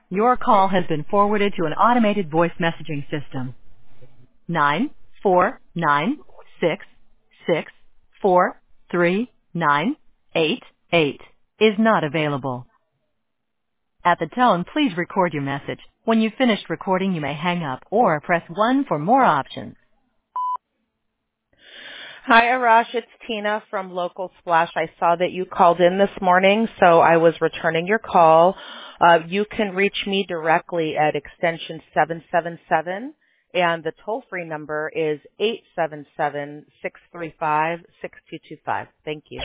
Your call has been forwarded to an automated voice messaging system. 94966439888 is not available. At the tone, please record your message. When you've finished recording, you may hang up or press 1 for more options. Hi, Arash. It's Tina from Local Splash. I saw that you called in this morning, so I was returning your call. You can reach me directly at extension 777, and the toll-free number is 877-635-6225. Thank you.